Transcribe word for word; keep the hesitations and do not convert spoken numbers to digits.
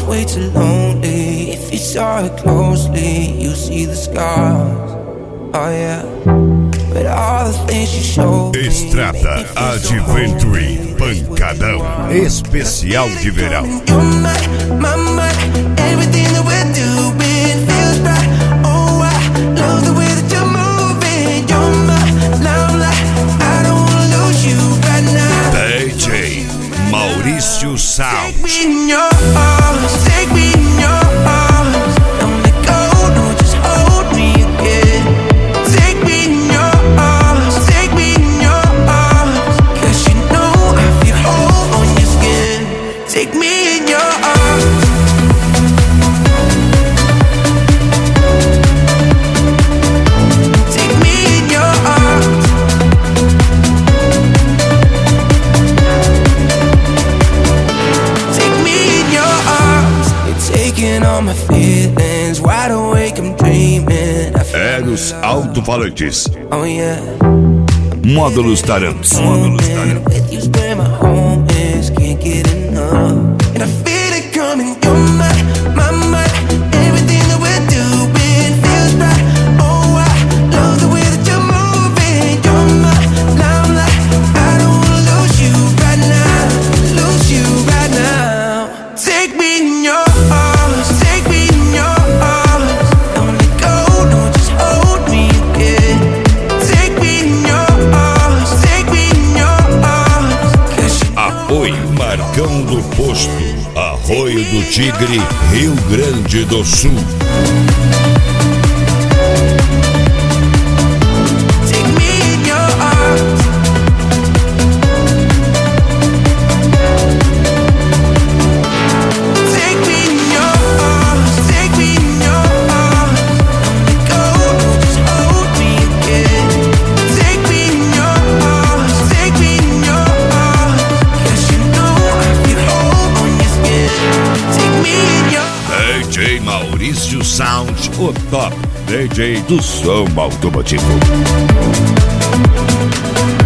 way too lonely. If you saw her closely, you see the scars. Oh yeah. But all the things you showed me. Estrada Adventure Pancadão especial de verão. You're my, my, my, everything that we're doing feels right. Oh, I love the way that you're moving. You're my love light. I don't wanna lose you right now. D J Maurício Sound. Take me in your arms, take me in your arms. Don't let go, no, just hold me again. Take me in your arms, take me in your arms. Cause you know I feel whole on your skin. Take me in your arms. Take me in your arms. Take me in your arms. You're taking all my feelings. Wide awake, I'm dreaming. I feel Eros Alto-Falantes. oh yeah. Módulos Taramps. Módulos Taramps. With you's where my home is. Can't get enough. And I feel it coming. You're my, my, my. Everything that we're doing feels right. Oh, I love the way that you're moving. You're my limelight. I don't wanna lose you right now. Lose you right now. Take me in your arms. Take me in your arms. Don't let go. No, just hold me again. Take me in your arms. Take me in your arms. Cause you Apoio Marcão do Posto, Arroio do Tigre, Rio Grande do Sul. take me in your arms. Take me in your arms. Take me in your arms. Don't let go. Just hold me again. Take me in your arms. Take me in your arms. Cause you know I feel whole on your skin. Take me in your D J Maurício Sound, o top D J do som automotivo.